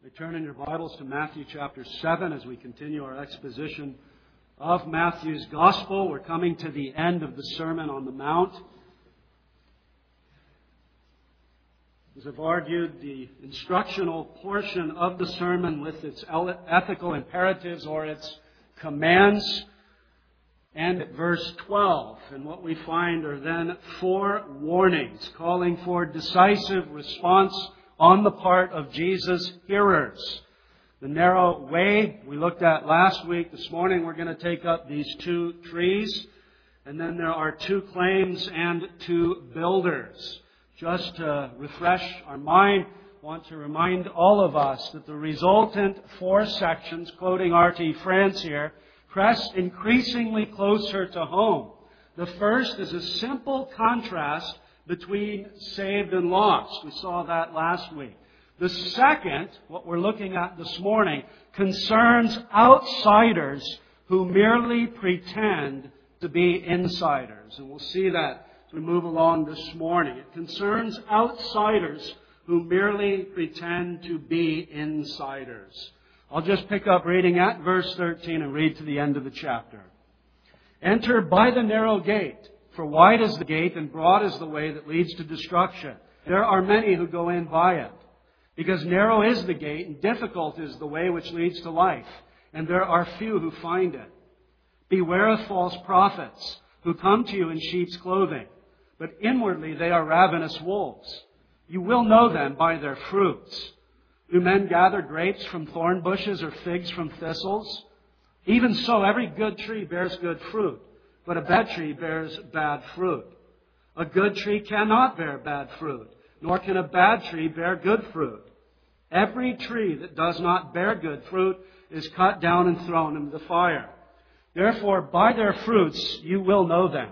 Turn in your Bibles to Matthew chapter 7 as we continue our exposition of Matthew's Gospel. We're coming to the end of the Sermon on the Mount. As I've argued, the instructional portion of the sermon with its ethical imperatives or its commands end at verse 12. And what we find are then 4 warnings calling for decisive response on the part of Jesus' hearers. The narrow way we looked at last week. This morning we're going to take up these 2 trees. And then there are 2 claims and 2 builders. Just to refresh our mind, I want to remind all of us that the resultant 4 sections, quoting R.T. France here, press increasingly closer to home. The first is a simple contrast between saved and lost. We saw that last week. The second, what we're looking at this morning, concerns outsiders who merely pretend to be insiders. And we'll see that as we move along this morning. It concerns outsiders who merely pretend to be insiders. I'll just pick up reading at verse 13 and read to the end of the chapter. Enter by the narrow gate. For wide is the gate and broad is the way that leads to destruction. There are many who go in by it. Because narrow is the gate and difficult is the way which leads to life. And there are few who find it. Beware of false prophets who come to you in sheep's clothing. But inwardly they are ravenous wolves. You will know them by their fruits. Do men gather grapes from thorn bushes or figs from thistles? Even so, every good tree bears good fruit. But a bad tree bears bad fruit. A good tree cannot bear bad fruit, nor can a bad tree bear good fruit. Every tree that does not bear good fruit is cut down and thrown into the fire. Therefore, by their fruits you will know them.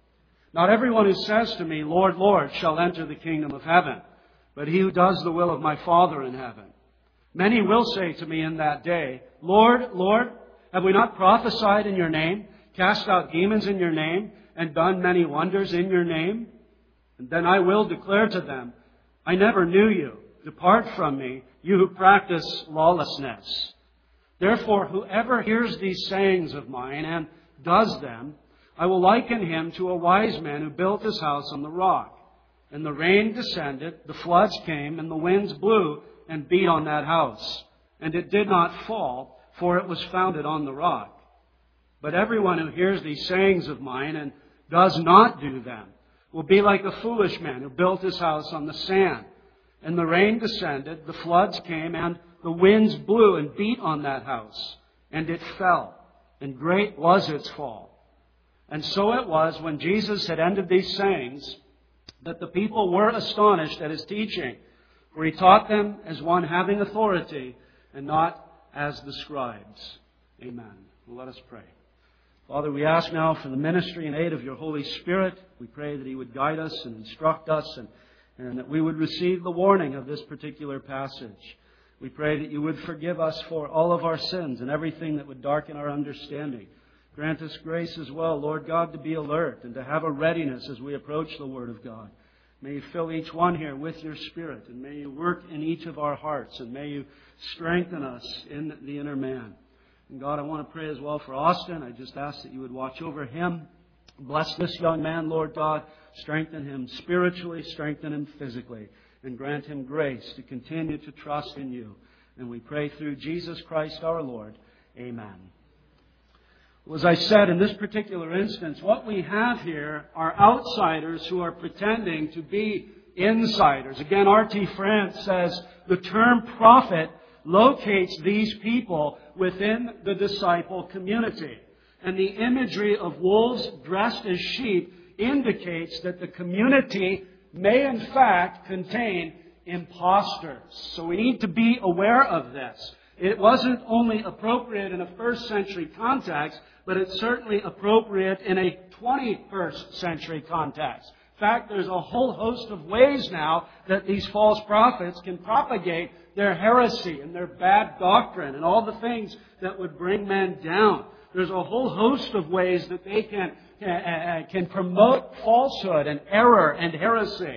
Not everyone who says to me, Lord, Lord, shall enter the kingdom of heaven, but he who does the will of my Father in heaven. Many will say to me in that day, Lord, Lord, have we not prophesied in your name, cast out demons in your name, and done many wonders in your name? And then I will declare to them, I never knew you. Depart from me, you who practice lawlessness. Therefore, whoever hears these sayings of mine and does them, I will liken him to a wise man who built his house on the rock. And the rain descended, the floods came, and the winds blew and beat on that house. And it did not fall, for it was founded on the rock. But everyone who hears these sayings of mine and does not do them will be like a foolish man who built his house on the sand. And the rain descended, the floods came, and the winds blew and beat on that house. And it fell, and great was its fall. And so it was, when Jesus had ended these sayings, that the people were astonished at his teaching. For he taught them as one having authority, and not as the scribes. Amen. Well, let us pray. Father, we ask now for the ministry and aid of your Holy Spirit. We pray that he would guide us and instruct us and that we would receive the warning of this particular passage. We pray that you would forgive us for all of our sins and everything that would darken our understanding. Grant us grace as well, Lord God, to be alert and to have a readiness as we approach the Word of God. May you fill each one here with your Spirit, and may you work in each of our hearts, and may you strengthen us in the inner man. And God, I want to pray as well for Austin. I just ask that you would watch over him. Bless this young man, Lord God. Strengthen him spiritually, strengthen him physically, and grant him grace to continue to trust in you. And we pray through Jesus Christ our Lord. Amen. Well, as I said, in this particular instance, what we have here are outsiders who are pretending to be insiders. Again, R.T. France says the term prophet locates these people within the disciple community. And the imagery of wolves dressed as sheep indicates that the community may in fact contain imposters. So we need to be aware of this. It wasn't only appropriate in a first century context, but it's certainly appropriate in a 21st century context. In fact, there's a whole host of ways now that these false prophets can propagate their heresy and their bad doctrine and all the things that would bring men down. There's a whole host of ways that they can promote falsehood and error and heresy.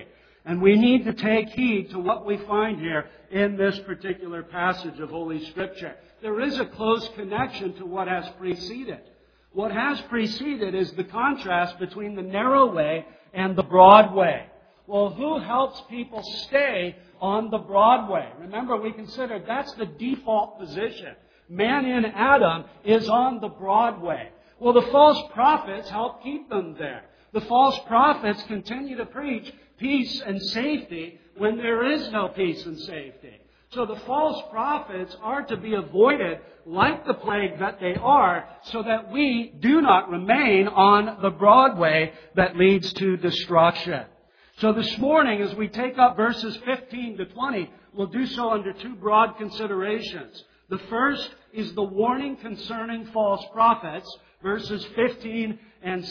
And we need to take heed to what we find here in this particular passage of Holy Scripture. There is a close connection to what has preceded. What has preceded is the contrast between the narrow way and the broad way. Well, who helps people stay on the broad way? Remember, we considered that's the default position. Man in Adam is on the broad way. Well, the false prophets help keep them there. The false prophets continue to preach peace and safety when there is no peace and safety. So the false prophets are to be avoided like the plague that they are, so that we do not remain on the broad way that leads to destruction. So this morning, as we take up verses 15 to 20, we'll do so under two broad considerations. The first is the warning concerning false prophets, verses 15 and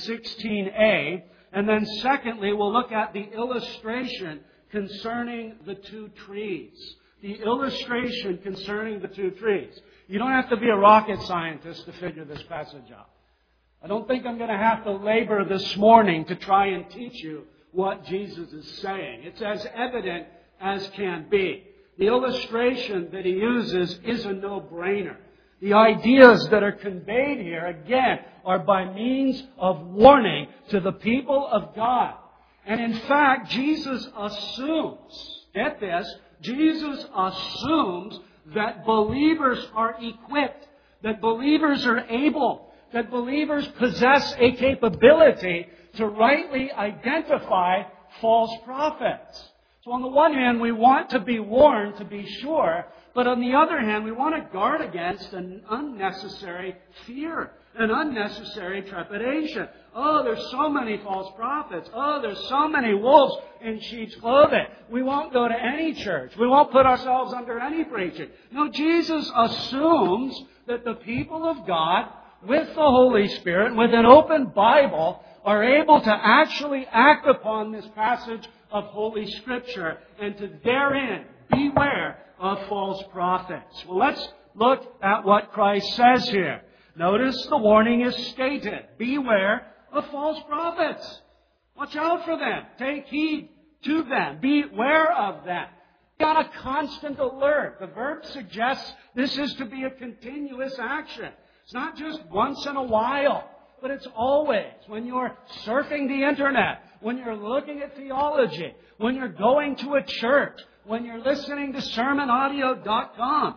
16a. And then secondly, we'll look at the illustration concerning the two trees. The illustration concerning the two trees. You don't have to be a rocket scientist to figure this passage out. I don't think I'm going to have to labor this morning to try and teach you what Jesus is saying. It's as evident as can be. The illustration that he uses is a no-brainer. The ideas that are conveyed here, again, are by means of warning to the people of God. And in fact, Jesus assumes, get this, Jesus assumes that believers are equipped, that believers are able, that believers possess a capability to rightly identify false prophets. So on the one hand, we want to be warned, to be sure, but on the other hand, we want to guard against an unnecessary fear, an unnecessary trepidation. Oh, there's so many false prophets. Oh, there's so many wolves in sheep's clothing. We won't go to any church. We won't put ourselves under any preaching. No, Jesus assumes that the people of God, with the Holy Spirit, with an open Bible, are able to actually act upon this passage of Holy Scripture and to therein beware of false prophets. Well, let's look at what Christ says here. Notice the warning is stated. Beware of false prophets. Watch out for them. Take heed to them. Beware of them. Be on a constant alert. The verb suggests this is to be a continuous action. It's not just once in a while, but it's always. When you're surfing the internet, when you're looking at theology, when you're going to a church, when you're listening to sermonaudio.com,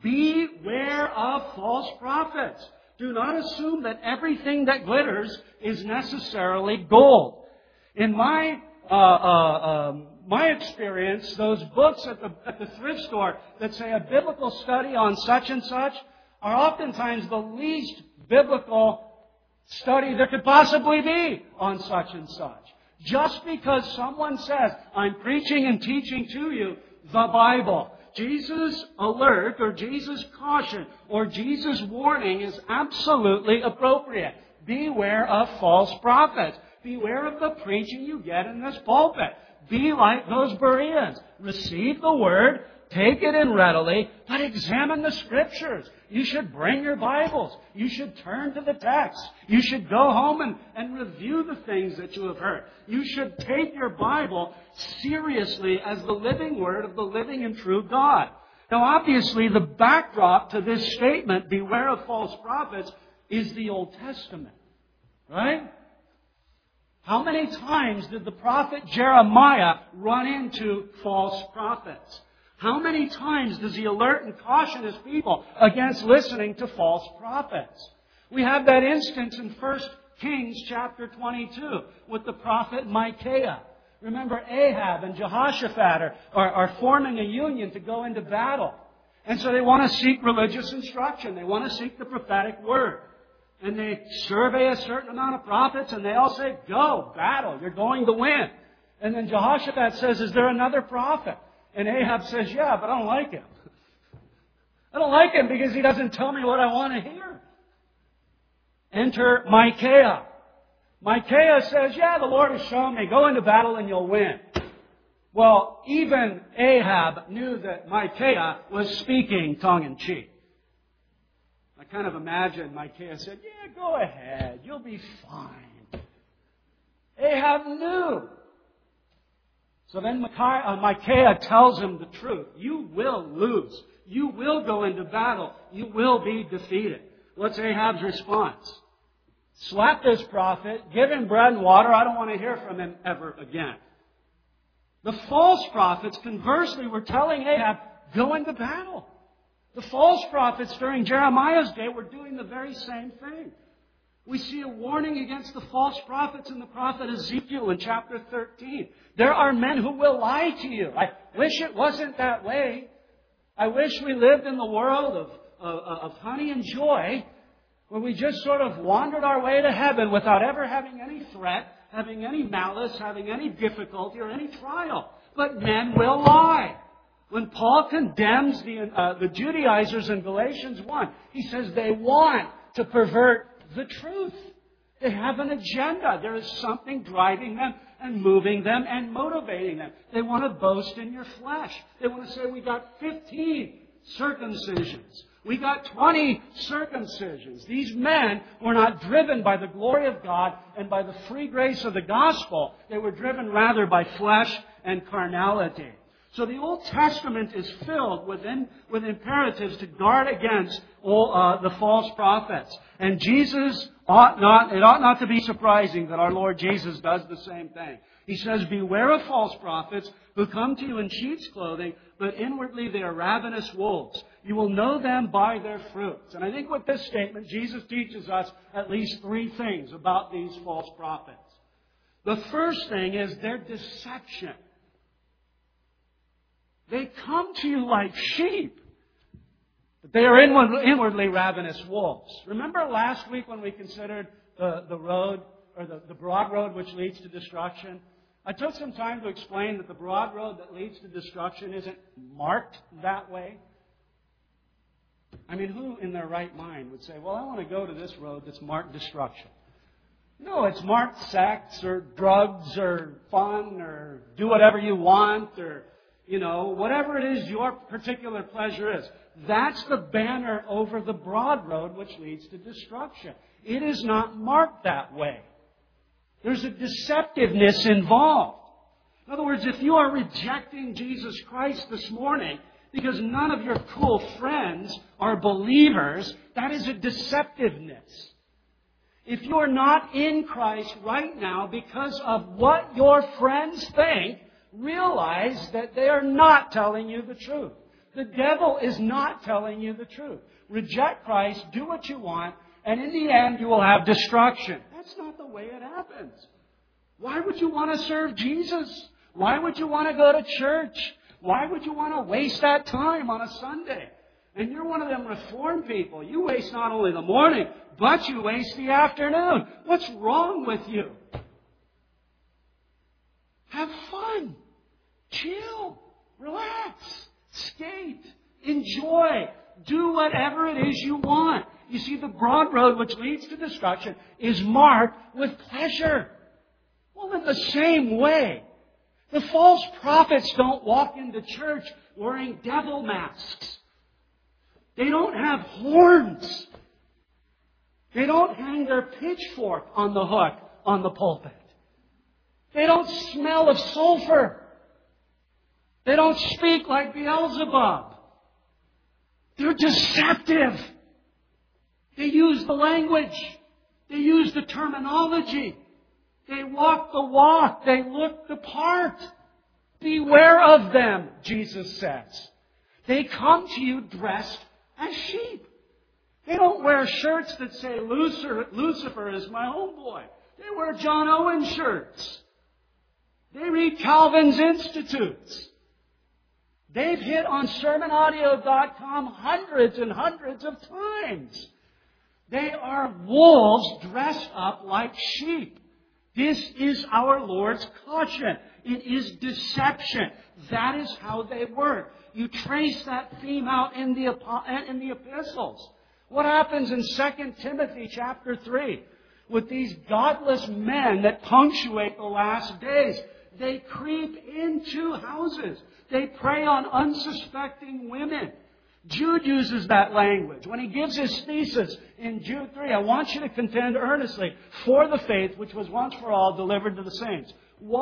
beware of false prophets. Do not assume that everything that glitters is necessarily gold. In my experience, those books at the thrift store that say a biblical study on such and such are oftentimes the least biblical study there could possibly be on such and such. Just because someone says, I'm preaching and teaching to you the Bible. Jesus' alert or Jesus' caution or Jesus' warning is absolutely appropriate. Beware of false prophets. Beware of the preaching you get in this pulpit. Be like those Bereans. Receive the Word, take it in readily, but examine the Scriptures. You should bring your Bibles. You should turn to the text. You should go home and review the things that you have heard. You should take your Bible seriously as the living Word of the living and true God. Now, obviously, the backdrop to this statement, beware of false prophets, is the Old Testament. Right? How many times did the prophet Jeremiah run into false prophets? How many times does he alert and caution his people against listening to false prophets? We have that instance in 1 Kings chapter 22 with the prophet Micaiah. Remember, Ahab and Jehoshaphat are forming a union to go into battle. And so they want to seek religious instruction. They want to seek the prophetic word. And they survey a certain amount of prophets and they all say, go, battle, you're going to win. And then Jehoshaphat says, is there another prophet? And Ahab says, yeah, but I don't like him. I don't like him because he doesn't tell me what I want to hear. Enter Micaiah. Micaiah says, yeah, the Lord has shown me. Go into battle and you'll win. Well, even Ahab knew that Micaiah was speaking tongue-in-cheek. I kind of imagine Micaiah said, yeah, go ahead. You'll be fine. Ahab knew. So then Micaiah tells him the truth. You will lose. You will go into battle. You will be defeated. What's Ahab's response? Slap this prophet, give him bread and water. I don't want to hear from him ever again. The false prophets, conversely, were telling Ahab, go into battle. The false prophets during Jeremiah's day were doing the very same thing. We see a warning against the false prophets in the prophet Ezekiel in chapter 13. There are men who will lie to you. I wish it wasn't that way. I wish we lived in the world of honey and joy, where we just sort of wandered our way to heaven without ever having any threat, having any malice, having any difficulty or any trial. But men will lie. When Paul condemns the Judaizers in Galatians 1, he says they want to pervert the truth. They have an agenda. There is something driving them and moving them and motivating them. They want to boast in your flesh. They want to say, we got 15 circumcisions. We got 20 circumcisions. These men were not driven by the glory of God and by the free grace of the gospel. They were driven rather by flesh and carnality. So the Old Testament is filled with imperatives to guard against all the false prophets. And it ought not to be surprising that our Lord Jesus does the same thing. He says, beware of false prophets who come to you in sheep's clothing, but inwardly they are ravenous wolves. You will know them by their fruits. And I think with this statement, Jesus teaches us at least three things about these false prophets. The first thing is their deception. They come to you like sheep, but they are inwardly ravenous wolves. Remember last week when we considered the road, or the broad road which leads to destruction? I took some time to explain that the broad road that leads to destruction isn't marked that way. I mean, who in their right mind would say, well, I want to go to this road that's marked destruction? No, it's marked sex or drugs or fun or do whatever you want or, whatever it is your particular pleasure is. That's the banner over the broad road which leads to destruction. It is not marked that way. There's a deceptiveness involved. In other words, if you are rejecting Jesus Christ this morning because none of your cool friends are believers, that is a deceptiveness. If you're not in Christ right now because of what your friends think, realize that they are not telling you the truth. The devil is not telling you the truth. Reject Christ, do what you want, and in the end you will have destruction. That's not the way it happens. Why would you want to serve Jesus? Why would you want to go to church? Why would you want to waste that time on a Sunday? And you're one of them Reformed people. You waste not only the morning, but you waste the afternoon. What's wrong with you? Have fun. Chill. Relax. Skate. Enjoy. Do whatever it is you want. You see, the broad road which leads to destruction is marked with pleasure. Well, in the same way, the false prophets don't walk into church wearing devil masks. They don't have horns. They don't hang their pitchfork on the hook on the pulpit. They don't smell of sulfur. They don't speak like Beelzebub. They're deceptive. They use the language. They use the terminology. They walk the walk. They look the part. Beware of them, Jesus says. They come to you dressed as sheep. They don't wear shirts that say Lucifer is my homeboy. They wear John Owen shirts. They read Calvin's Institutes. They've hit on sermonaudio.com hundreds and hundreds of times. They are wolves dressed up like sheep. This is our Lord's caution. It is deception. That is how they work. You trace that theme out in the epistles. What happens in 2 Timothy chapter 3 with these godless men that punctuate the last days? They creep into houses. They prey on unsuspecting women. Jude uses that language. When he gives his thesis in Jude 3, I want you to contend earnestly for the faith which was once for all delivered to the saints. Why?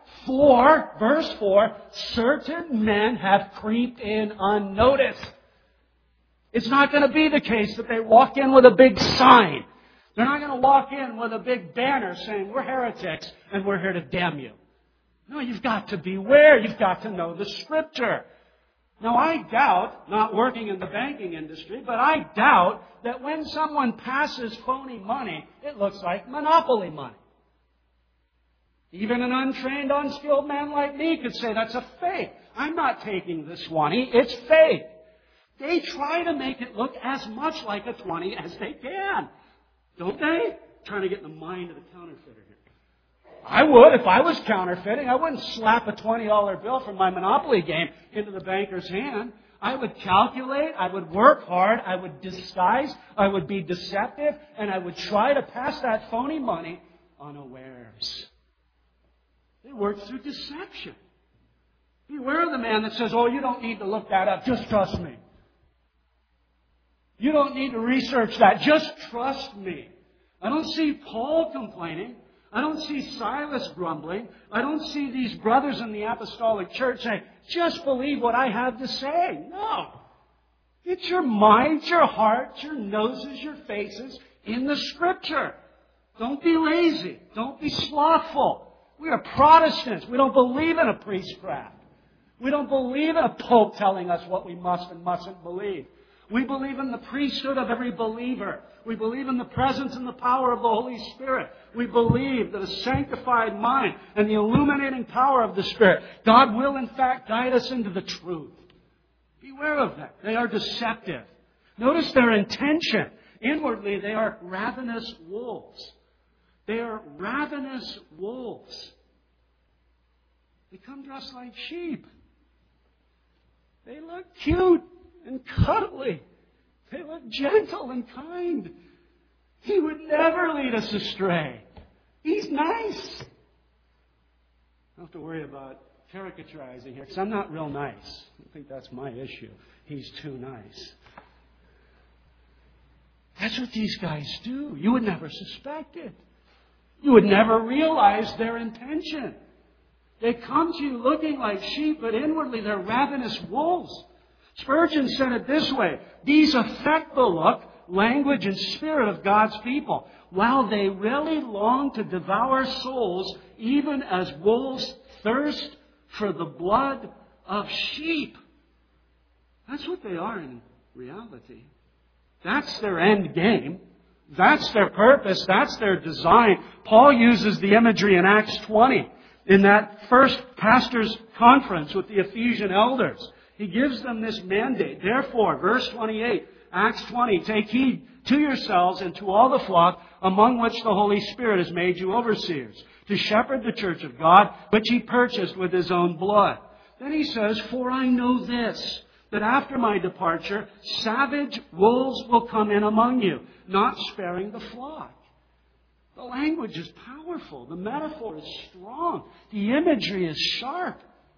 For, verse 4, certain men have creeped in unnoticed. It's not going to be the case that they walk in with a big sign. They're not going to walk in with a big banner saying, we're heretics and we're here to damn you. No, you've got to beware. You've got to know the Scripture. Now, I doubt, not working in the banking industry, but I doubt that when someone passes phony money, it looks like monopoly money. Even an untrained, unskilled man like me could say, that's a fake. I'm not taking this 20. It's fake. They try to make it look as much like a 20 as they can. Don't they? Trying to get in the mind of the counterfeiter here. I would if I was counterfeiting. I wouldn't slap a $20 bill from my Monopoly game into the banker's hand. I would calculate, I would work hard, I would disguise, I would be deceptive, and I would try to pass that phony money unawares. They work through deception. Beware of the man that says, oh, you don't need to look that up, just trust me. You don't need to research that, just trust me. I don't see Paul complaining. I don't see Silas grumbling. I don't see these brothers in the apostolic church saying, just believe what I have to say. No. Get your minds, your hearts, your noses, your faces in the Scripture. Don't be lazy. Don't be slothful. We are Protestants. We don't believe in a priestcraft. We don't believe in a pope telling us what we must and mustn't believe. We believe in the priesthood of every believer. We believe in the presence and the power of the Holy Spirit. We believe that a sanctified mind and the illuminating power of the Spirit, God will in fact guide us into the truth. Beware of that. They are deceptive. Notice their intention. Inwardly, they are ravenous wolves. They are ravenous wolves. They come dressed like sheep. They look cute and cuddly. They look gentle and kind. He would never lead us astray. He's nice. I don't have to worry about caricaturizing here because I'm not real nice. I think that's my issue. He's too nice. That's what these guys do. You would never suspect it. You would never realize their intention. They come to you looking like sheep, but inwardly they're ravenous wolves. Spurgeon said it this way: these affect the look, language, and spirit of God's people, while they really long to devour souls, even as wolves thirst for the blood of sheep. That's what they are in reality. That's their end game. That's their purpose. That's their design. Paul uses the imagery in Acts 20 in that first pastor's conference with the Ephesian elders. He gives them this mandate. Therefore, verse 28, Acts 20, take heed to yourselves and to all the flock among which the Holy Spirit has made you overseers, to shepherd the church of God, which He purchased with His own blood. Then he says, for I know this, that after my departure, savage wolves will come in among you, not sparing the flock. The language is powerful. The metaphor is strong. The imagery is sharp.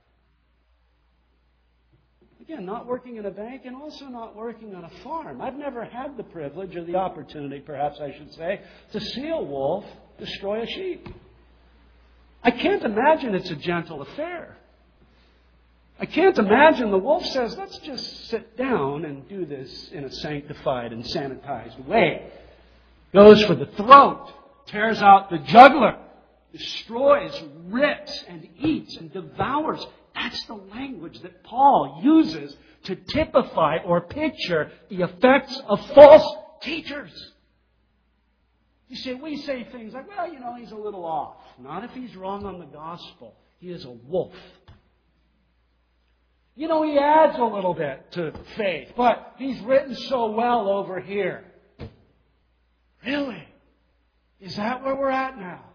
Again, not working in a bank and also not working on a farm. I've never had the privilege or the opportunity, perhaps I should say, to see a wolf destroy a sheep. I can't imagine it's a gentle affair. I can't imagine the wolf says, let's just sit down and do this in a sanctified and sanitized way. Goes for the throat, tears out the jugular, destroys, rips, and eats and devours. That's the language that Paul uses to typify or picture the effects of false teachers. You see, we say things like, well, he's a little off. Not if he's wrong on the gospel. He is a wolf. He adds a little bit to faith, but he's written so well over here. Really? Is that where we're at now?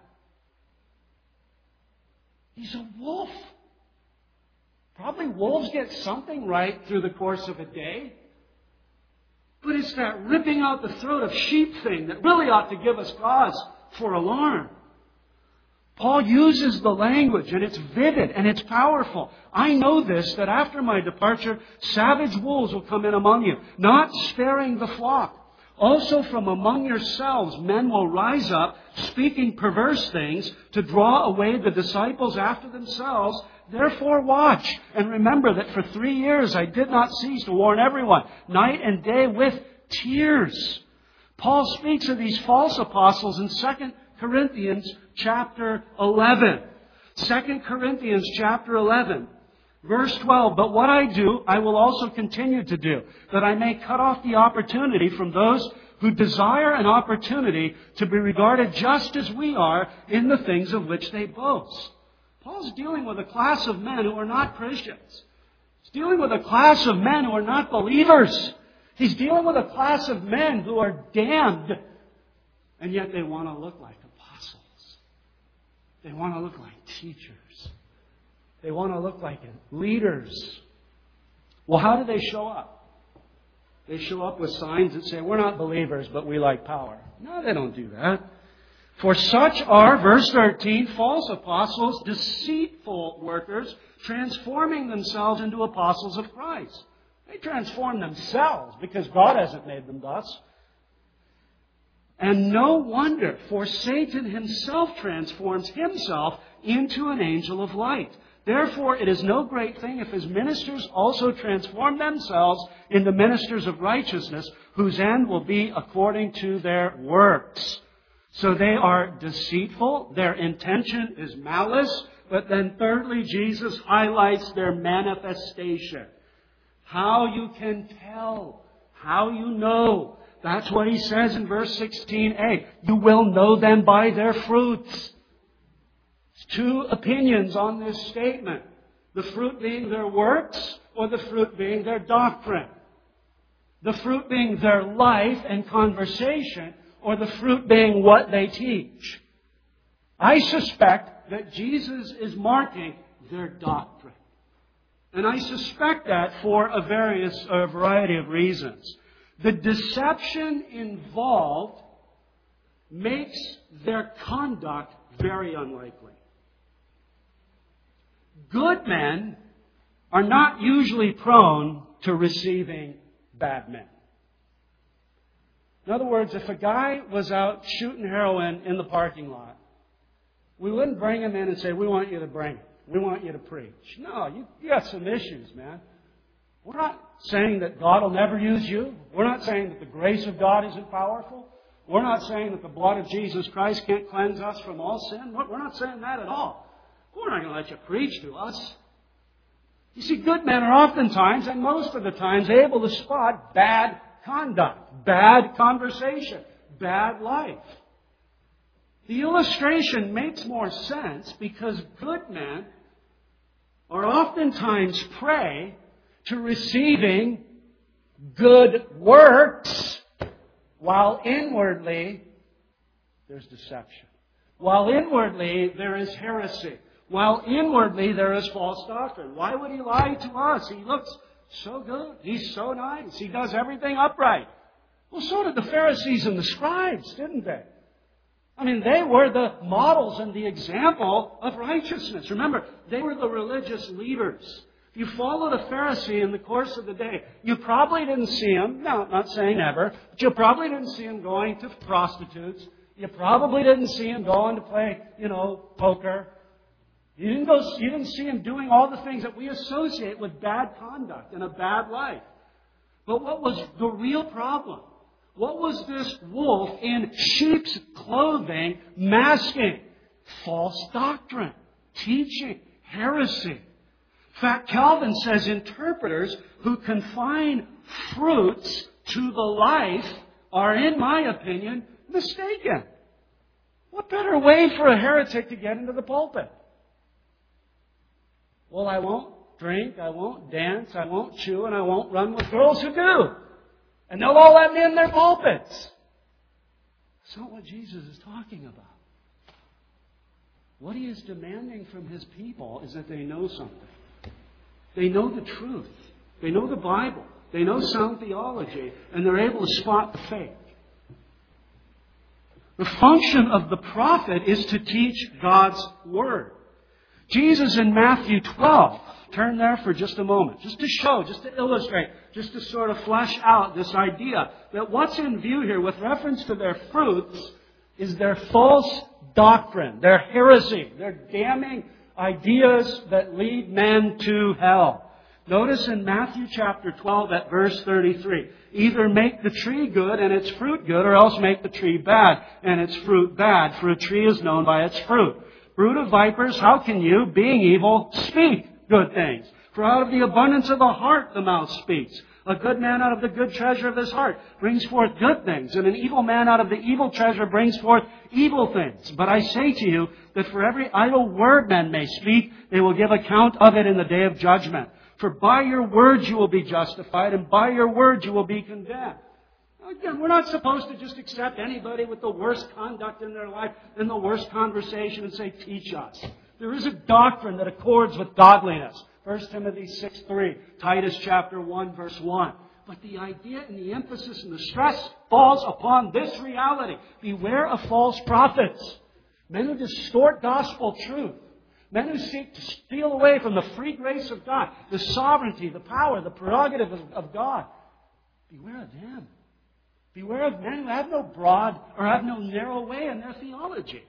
He's a wolf. Probably wolves get something right through the course of a day. But it's that ripping out the throat of sheep thing that really ought to give us cause for alarm. Paul uses the language, and it's vivid, and it's powerful. I know this, that after my departure, savage wolves will come in among you, not sparing the flock. Also from among yourselves men will rise up, speaking perverse things, to draw away the disciples after themselves. Therefore watch, and remember that for 3 years I did not cease to warn everyone, night and day with tears. Paul speaks of these false apostles in 2 Corinthians chapter 11. 2 Corinthians chapter 11. Verse 12, but what I do, I will also continue to do, that I may cut off the opportunity from those who desire an opportunity to be regarded just as we are in the things of which they boast. Paul's dealing with a class of men who are not Christians. He's dealing with a class of men who are not believers. He's dealing with a class of men who are damned, and yet they want to look like apostles. They want to look like teachers. They want to look like leaders. Well, how do they show up? They show up with signs that say, we're not believers, but we like power. No, they don't do that. For such are, verse 13, false apostles, deceitful workers, transforming themselves into apostles of Christ. They transform themselves because God hasn't made them thus. And no wonder, for Satan himself transforms himself into an angel of light. Therefore, it is no great thing if his ministers also transform themselves into ministers of righteousness, whose end will be according to their works. So they are deceitful, their intention is malice, but then thirdly, Jesus highlights their manifestation. How you can tell, how you know. That's what he says in verse 16a. You will know them by their fruits. Two opinions on this statement. The fruit being their works, or the fruit being their doctrine. The fruit being their life and conversation, or the fruit being what they teach. I suspect that Jesus is marking their doctrine. And I suspect that for a variety of reasons. The deception involved makes their conduct very unlikely. Good men are not usually prone to receiving bad men. In other words, if a guy was out shooting heroin in the parking lot, we wouldn't bring him in and say, we want you to bring it. We want you to preach. No, you got some issues, man. We're not saying that God will never use you. We're not saying that the grace of God isn't powerful. We're not saying that the blood of Jesus Christ can't cleanse us from all sin. We're not saying that at all. We're not going to let you preach to us. You see, good men are oftentimes, and most of the times, able to spot bad conduct, bad conversation, bad life. The illustration makes more sense because good men are oftentimes prey to receiving good works, while inwardly there's deception. While inwardly there is heresy. While inwardly there is false doctrine. Why would he lie to us? He looks so good. He's so nice. He does everything upright. Well, so did the Pharisees and the scribes, didn't they? I mean, they were the models and the example of righteousness. Remember, they were the religious leaders. If you followed a Pharisee in the course of the day, you probably didn't see him, no, not saying never, but you probably didn't see him going to prostitutes. You probably didn't see him going to play, poker. You didn't see him doing all the things that we associate with bad conduct and a bad life. But what was the real problem? What was this wolf in sheep's clothing masking? False doctrine, teaching, heresy. In fact, Calvin says interpreters who confine fruits to the life are, in my opinion, mistaken. What better way for a heretic to get into the pulpit? Well, I won't drink, I won't dance, I won't chew, and I won't run with girls who do. And they'll all let me in their pulpits. That's not what Jesus is talking about. What he is demanding from his people is that they know something. They know the truth. They know the Bible. They know sound theology. And they're able to spot the fake. The function of the prophet is to teach God's Word. Jesus in Matthew 12 turn there for just a moment. Just to show, just to illustrate, just to sort of flesh out this idea that what's in view here with reference to their fruits is their false doctrine, their heresy, their damning ideas that lead men to hell. Notice in Matthew chapter 12 at verse 33, either make the tree good and its fruit good, or else make the tree bad and its fruit bad, for a tree is known by its fruit. Brood of vipers, how can you, being evil, speak good things? For out of the abundance of the heart the mouth speaks. A good man out of the good treasure of his heart brings forth good things, and an evil man out of the evil treasure brings forth evil things. But I say to you that for every idle word men may speak, they will give account of it in the day of judgment. For by your words you will be justified, and by your words you will be condemned. Again, we're not supposed to just accept anybody with the worst conduct in their life and the worst conversation and say, teach us. There is a doctrine that accords with godliness. 1 Timothy 6:3, Titus chapter 1, verse 1. But the idea and the emphasis and the stress falls upon this reality. Beware of false prophets. Men who distort gospel truth. Men who seek to steal away from the free grace of God, the sovereignty, the power, the prerogative of God. Beware of them. Beware of men who have no broad or have no narrow way in their theology.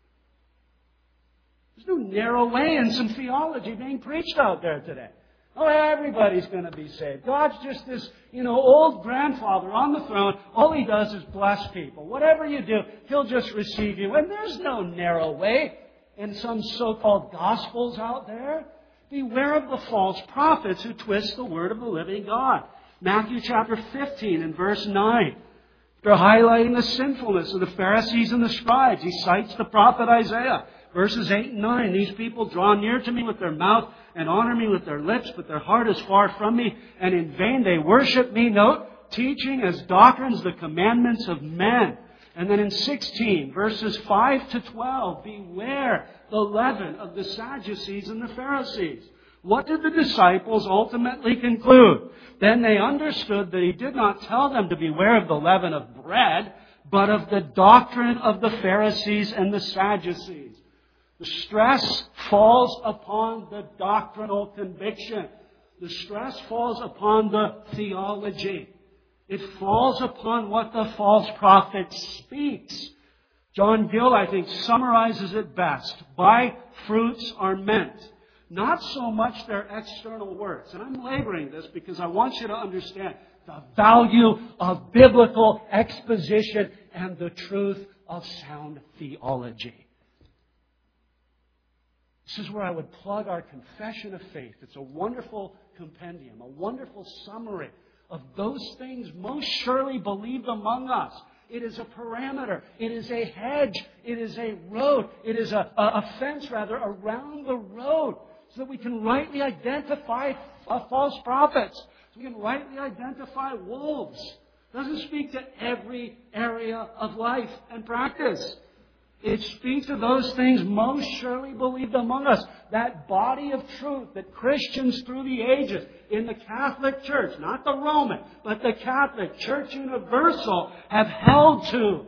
There's no narrow way in some theology being preached out there today. Oh, everybody's going to be saved. God's just this, old grandfather on the throne. All He does is bless people. Whatever you do, He'll just receive you. And there's no narrow way in some so-called gospels out there. Beware of the false prophets who twist the word of the living God. Matthew chapter 15 and verse 9. They're highlighting the sinfulness of the Pharisees and the scribes. He cites the prophet Isaiah. Verses 8 and 9, these people draw near to me with their mouth and honor me with their lips, but their heart is far from me, and in vain they worship me, note, teaching as doctrines the commandments of men. And then in 16, verses 5 to 12, beware the leaven of the Sadducees and the Pharisees. What did the disciples ultimately conclude? Then they understood that He did not tell them to beware of the leaven of bread, but of the doctrine of the Pharisees and the Sadducees. The stress falls upon the doctrinal conviction. The stress falls upon the theology. It falls upon what the false prophet speaks. John Gill, I think, summarizes it best. By fruits are meant not so much their external words. And I'm laboring this because I want you to understand the value of biblical exposition and the truth of sound theology. This is where I would plug our Confession of Faith. It's a wonderful compendium, a wonderful summary of those things most surely believed among us. It is a parameter. It is a hedge. It is a road. It is a fence, around the road so that we can rightly identify false prophets. So we can rightly identify wolves. It doesn't speak to every area of life and practice. It speaks of those things most surely believed among us. That body of truth that Christians through the ages in the Catholic Church, not the Roman, but the Catholic Church Universal, have held to.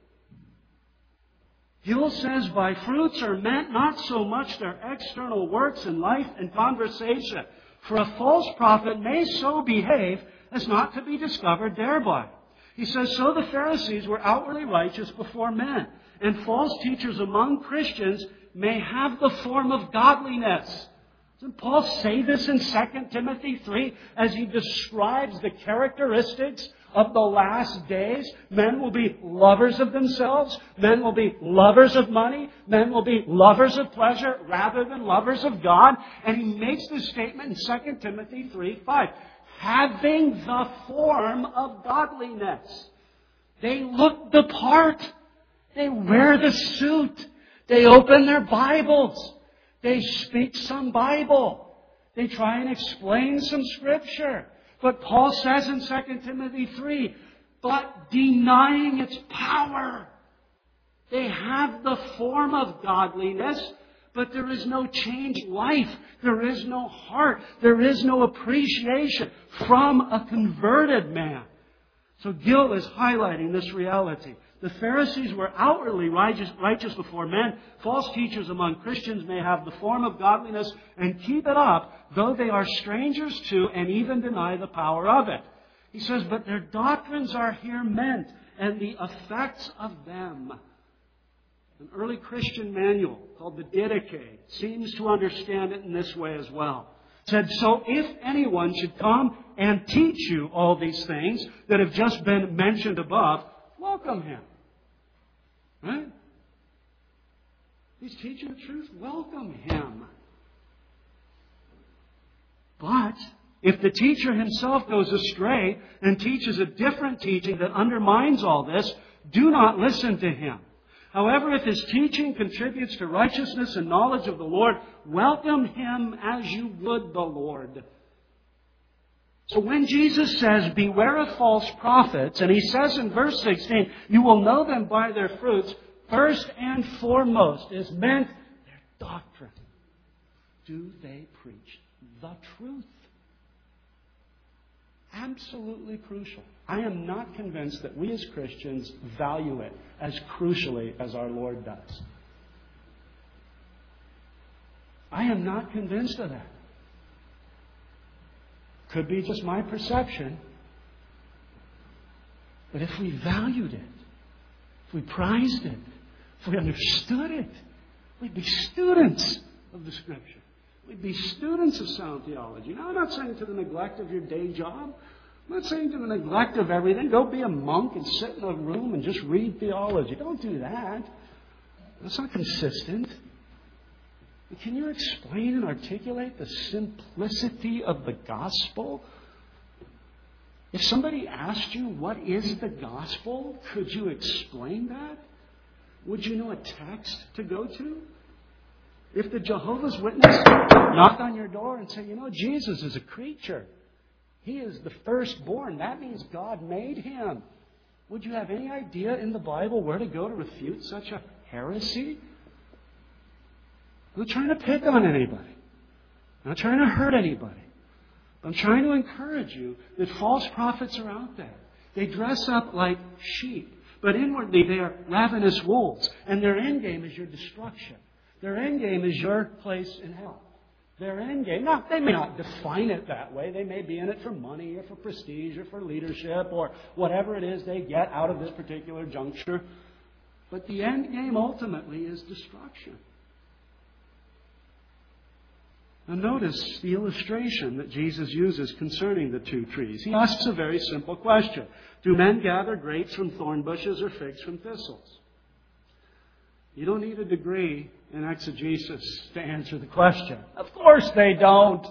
Gill says, by fruits are meant not so much their external works in life and conversation, for a false prophet may so behave as not to be discovered thereby. He says, so the Pharisees were outwardly righteous before men, and false teachers among Christians may have the form of godliness. Doesn't Paul say this in 2 Timothy 3 as he describes the characteristics of the last days? Men will be lovers of themselves. Men will be lovers of money. Men will be lovers of pleasure rather than lovers of God. And he makes this statement in 2 Timothy 3:5. Having the form of godliness. They look the part. They wear the suit. They open their Bibles. They speak some Bible. They try and explain some Scripture. But Paul says in 2 Timothy 3, but denying its power. They have the form of godliness, but there is no changed life. There is no heart. There is no appreciation from a converted man. So Gill is highlighting this reality. The Pharisees were outwardly righteous before men. False teachers among Christians may have the form of godliness and keep it up, though they are strangers to and even deny the power of it. He says, but their doctrines are here meant, and the effects of them. An early Christian manual called the Didache seems to understand it in this way as well. It said, so if anyone should come and teach you all these things that have just been mentioned above, welcome him. Right? He's teaching the truth. Welcome him. But if the teacher himself goes astray and teaches a different teaching that undermines all this, do not listen to him. However, if his teaching contributes to righteousness and knowledge of the Lord, welcome him as you would the Lord. So when Jesus says, beware of false prophets, and he says in verse 16, you will know them by their fruits, first and foremost is meant their doctrine. Do they preach the truth? Absolutely crucial. I am not convinced that we as Christians value it as crucially as our Lord does. I am not convinced of that. Could be just my perception. But if we valued it, if we prized it, if we understood it, we'd be students of the Scripture. We'd be students of sound theology. Now, I'm not saying to the neglect of your day job. I'm not saying to the neglect of everything. Go be a monk and sit in a room and just read theology. Don't do that. That's not consistent. But can you explain and articulate the simplicity of the gospel? If somebody asked you, what is the gospel? Could you explain that? Would you know a text to go to? If the Jehovah's Witness knocked on your door and said, Jesus is a creature. He is the firstborn. That means God made him. Would you have any idea in the Bible where to go to refute such a heresy? I'm not trying to pick on anybody. I'm not trying to hurt anybody. I'm trying to encourage you that false prophets are out there. They dress up like sheep, but inwardly they are ravenous wolves, and their end game is your destruction. Their end game is your place in hell. Their end game, now, they may not define it that way. They may be in it for money or for prestige or for leadership or whatever it is they get out of this particular juncture. But the end game ultimately is destruction. Now notice the illustration that Jesus uses concerning the two trees. He asks a very simple question. Do men gather grapes from thorn bushes or figs from thistles? You don't need a degree in exegesis to answer the question. Of course they don't.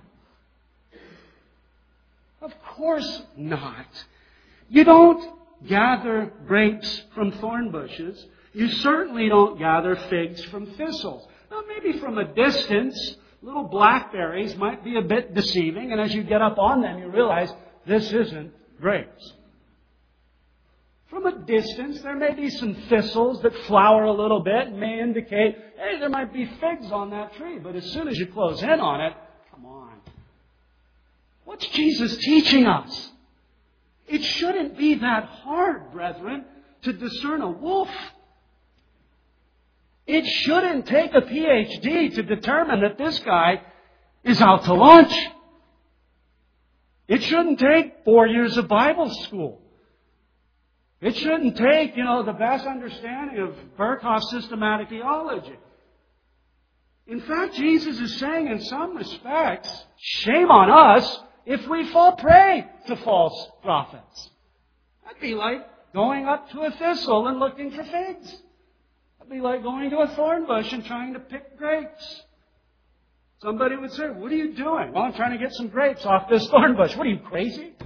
Of course not. You don't gather grapes from thorn bushes. You certainly don't gather figs from thistles. Now, maybe from a distance, little blackberries might be a bit deceiving, and as you get up on them, you realize this isn't grapes. From a distance, there may be some thistles that flower a little bit and may indicate, hey, there might be figs on that tree. But as soon as you close in on it, come on. What's Jesus teaching us? It shouldn't be that hard, brethren, to discern a wolf. It shouldn't take a PhD to determine that this guy is out to lunch. It shouldn't take 4 years of Bible school. It shouldn't take, the best understanding of Berkhoff's systematic theology. In fact, Jesus is saying in some respects, shame on us if we fall prey to false prophets. That'd be like going up to a thistle and looking for figs. That'd be like going to a thorn bush and trying to pick grapes. Somebody would say, what are you doing? Well, I'm trying to get some grapes off this thorn bush. What are you, crazy?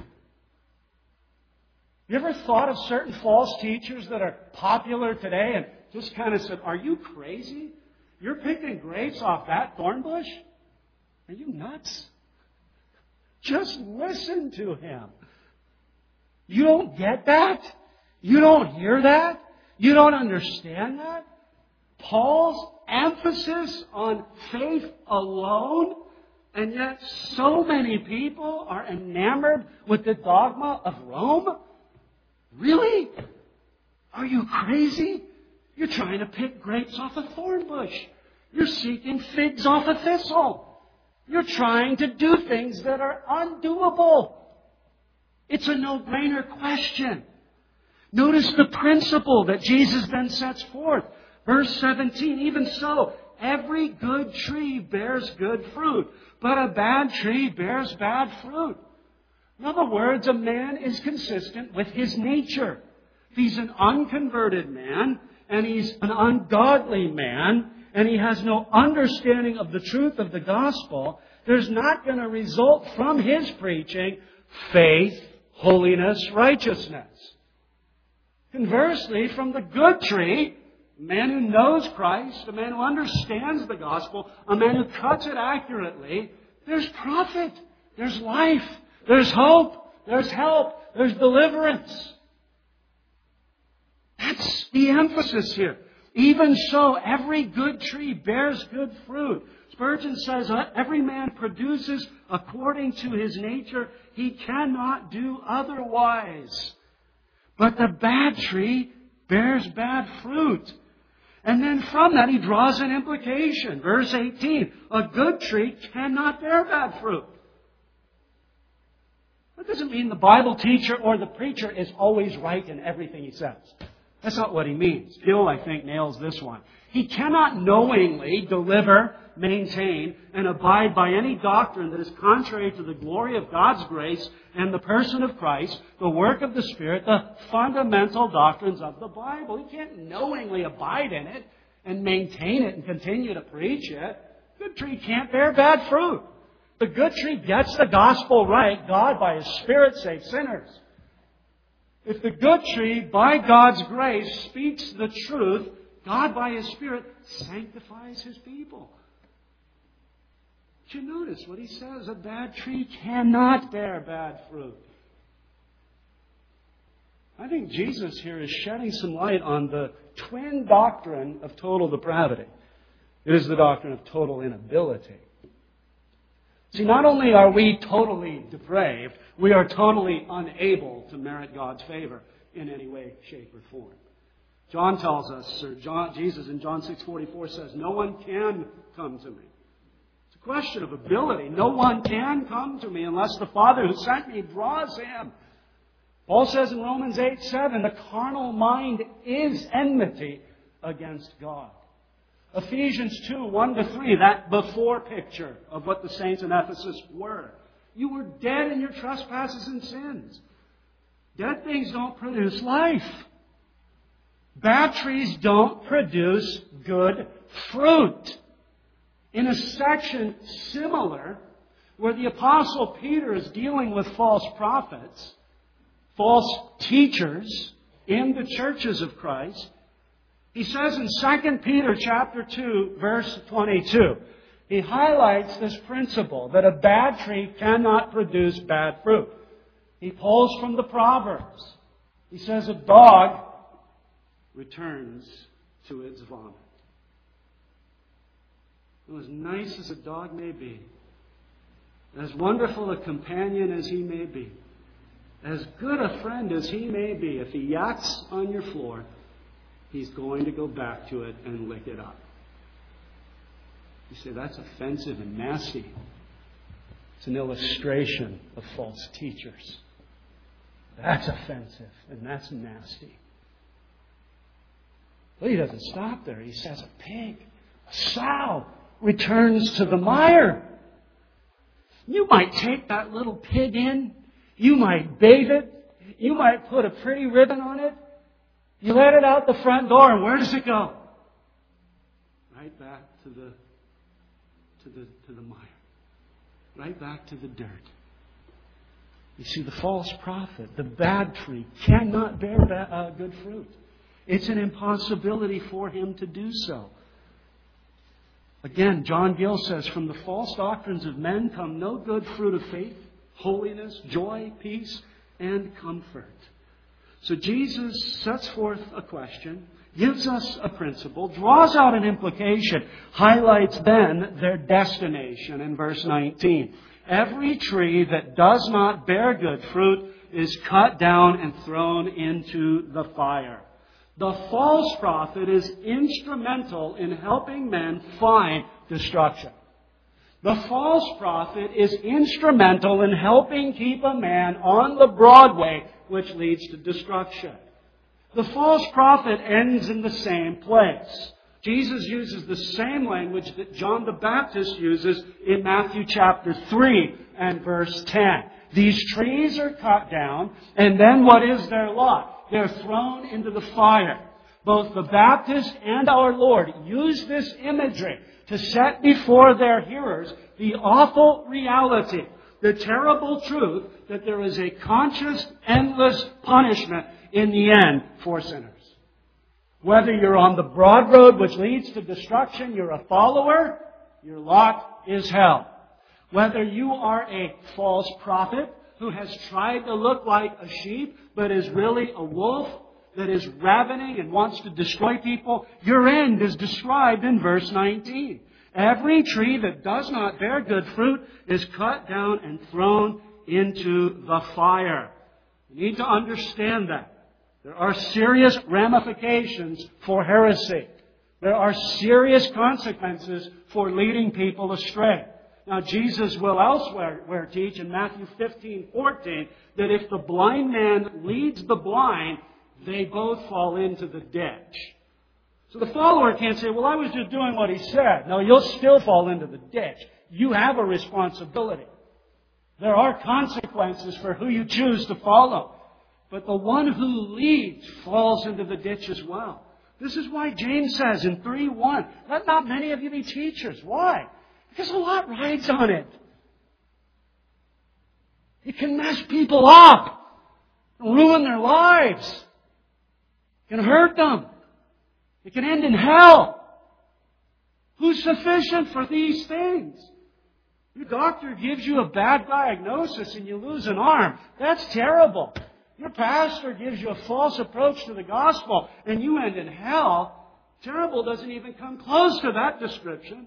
You ever thought of certain false teachers that are popular today and just kind of said, are you crazy? You're picking grapes off that thorn bush? Are you nuts? Just listen to him. You don't get that? You don't hear that? You don't understand that? Paul's emphasis on faith alone, and yet so many people are enamored with the dogma of Rome? Really? Are you crazy? You're trying to pick grapes off a thorn bush. You're seeking figs off a thistle. You're trying to do things that are undoable. It's a no-brainer question. Notice the principle that Jesus then sets forth. Verse 17, even so, every good tree bears good fruit, but a bad tree bears bad fruit. In other words, a man is consistent with his nature. If he's an unconverted man, and he's an ungodly man, and he has no understanding of the truth of the gospel, there's not going to result from his preaching faith, holiness, righteousness. Conversely, from the good tree, a man who knows Christ, a man who understands the gospel, a man who cuts it accurately, there's profit, there's life, there's hope, there's help, there's deliverance. That's the emphasis here. Even so, every good tree bears good fruit. Spurgeon says, every man produces according to his nature. He cannot do otherwise. But the bad tree bears bad fruit. And then from that he draws an implication. Verse 18, a good tree cannot bear bad fruit. That doesn't mean the Bible teacher or the preacher is always right in everything he says. That's not what he means. Gill, I think, nails this one. He cannot knowingly deliver, maintain, and abide by any doctrine that is contrary to the glory of God's grace and the person of Christ, the work of the Spirit, the fundamental doctrines of the Bible. He can't knowingly abide in it and maintain it and continue to preach it. Good tree can't bear bad fruit. The good tree gets the gospel right. God, by His Spirit, saves sinners. If the good tree, by God's grace, speaks the truth, God, by His Spirit, sanctifies His people. Did you notice what He says? A bad tree cannot bear bad fruit. I think Jesus here is shedding some light on the twin doctrine of total depravity. It is the doctrine of total inability. See, not only are we totally depraved, we are totally unable to merit God's favor in any way, shape, or form. John tells us, Jesus in John 6:44 says, no one can come to me. It's a question of ability. No one can come to me unless the Father who sent me draws him. Paul says in Romans 8:7, the carnal mind is enmity against God. Ephesians 2:1-3, that before picture of what the saints in Ephesus were. You were dead in your trespasses and sins. Dead things don't produce life. Bad trees don't produce good fruit. In a section similar, where the Apostle Peter is dealing with false prophets, false teachers in the churches of Christ, he says in 2 Peter chapter 2, verse 22, he highlights this principle that a bad tree cannot produce bad fruit. He pulls from the Proverbs. He says a dog returns to its vomit. Well, as nice as a dog may be, as wonderful a companion as he may be, as good a friend as he may be, if he yaks on your floor, he's going to go back to it and lick it up. You say, that's offensive and nasty. It's an illustration of false teachers. That's offensive and that's nasty. Well, he doesn't stop there. He says a pig, a sow, returns to the mire. You might take that little pig in. You might bathe it. You might put a pretty ribbon on it. You let it out the front door, and where does it go? Right back to the mire. Right back to the dirt. You see, the false prophet, the bad tree, cannot bear good fruit. It's an impossibility for him to do so. Again, John Gill says, from the false doctrines of men come no good fruit of faith, holiness, joy, peace, and comfort. So Jesus sets forth a question, gives us a principle, draws out an implication, highlights then their destination in verse 19. Every tree that does not bear good fruit is cut down and thrown into the fire. The false prophet is instrumental in helping men find destruction. The false prophet is instrumental in helping keep a man on the broad way which leads to destruction. The false prophet ends in the same place. Jesus uses the same language that John the Baptist uses in Matthew chapter 3 and verse 10. These trees are cut down, and then what is their lot? They're thrown into the fire. Both the Baptist and our Lord use this imagery to set before their hearers the awful reality, the terrible truth that there is a conscious, endless punishment in the end for sinners. Whether you're on the broad road which leads to destruction, you're a follower, your lot is hell. Whether you are a false prophet who has tried to look like a sheep but is really a wolf that is ravening and wants to destroy people, your end is described in verse 19. Every tree that does not bear good fruit is cut down and thrown into the fire. You need to understand that. There are serious ramifications for heresy. There are serious consequences for leading people astray. Now, Jesus will elsewhere teach in Matthew 15:14 that if the blind man leads the blind, they both fall into the ditch. So the follower can't say, well, I was just doing what he said. No, you'll still fall into the ditch. You have a responsibility. There are consequences for who you choose to follow. But the one who leads falls into the ditch as well. This is why James says in 3:1, let not many of you be teachers. Why? Because a lot rides on it. It can mess people up, ruin their lives. It can hurt them. It can end in hell. Who's sufficient for these things? Your doctor gives you a bad diagnosis and you lose an arm. That's terrible. Your pastor gives you a false approach to the gospel and you end in hell. Terrible doesn't even come close to that description.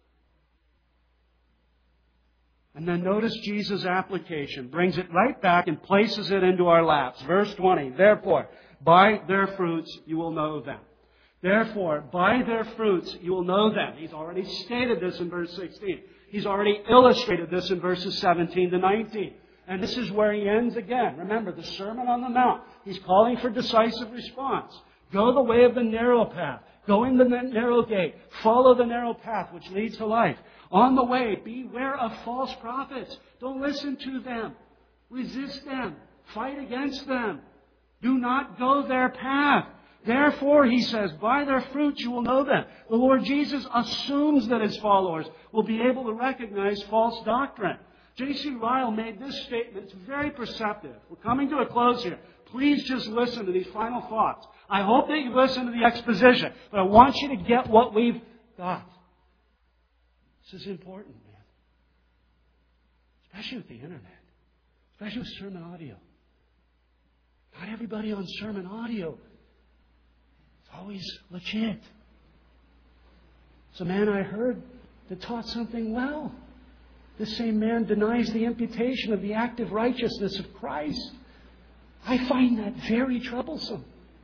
And then notice Jesus' application. Brings it right back and places it into our laps. Verse 20. Therefore, by their fruits you will know them. Therefore, by their fruits you will know them. He's already stated this in verse 16. He's already illustrated this in verses 17 to 19. And this is where he ends again. Remember, the Sermon on the Mount. He's calling for decisive response. Go the way of the narrow path. Go in the narrow gate. Follow the narrow path which leads to life. On the way, beware of false prophets. Don't listen to them. Resist them. Fight against them. Do not go their path. Therefore, he says, by their fruits you will know them. The Lord Jesus assumes that his followers will be able to recognize false doctrine. J.C. Ryle made this statement. It's very perceptive. We're coming to a close here. Please just listen to these final thoughts. I hope that you listen to the exposition, but I want you to get what we've got. This is important, man. Especially with the internet. Especially with sermon audio. Not everybody on sermon audio is always legit. It's a man I heard that taught something well. This same man denies the imputation of the active righteousness of Christ. I find that very troublesome.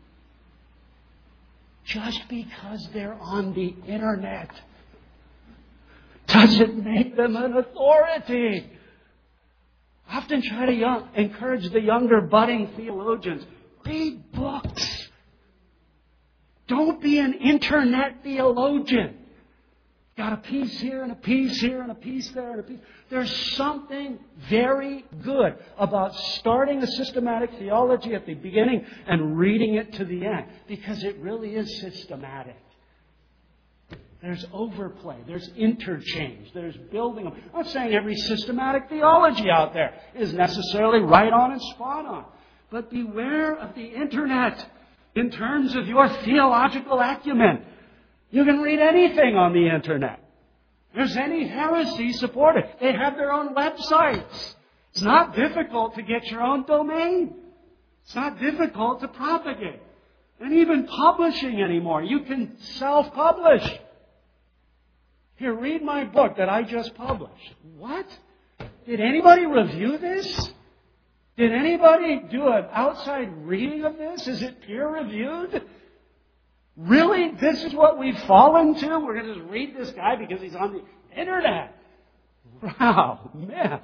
Just because they're on the internet doesn't make them an authority. I often try to encourage the younger budding theologians. Read books. Don't be an internet theologian. Got a piece here and a piece here and a piece there and a piece. There's something very good about starting a systematic theology at the beginning and reading it to the end. Because it really is systematic. There's overplay. There's interchange. There's building. I'm not saying every systematic theology out there is necessarily right on and spot on. But beware of the internet in terms of your theological acumen. You can read anything on the internet. There's any heresy supported. They have their own websites. It's not difficult to get your own domain. It's not difficult to propagate. And even publishing anymore. You can self-publish. Here, read my book that I just published. What? Did anybody review this? Did anybody do an outside reading of this? Is it peer-reviewed? Really? This is what we've fallen to? We're going to just read this guy because he's on the internet. Wow, man.